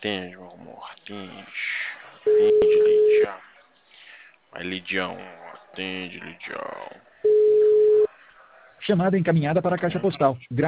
Atende, meu amor. Atende. Atende, Lidia. Vai, Lidião. Atende, Lidião. Chamada encaminhada para a caixa postal.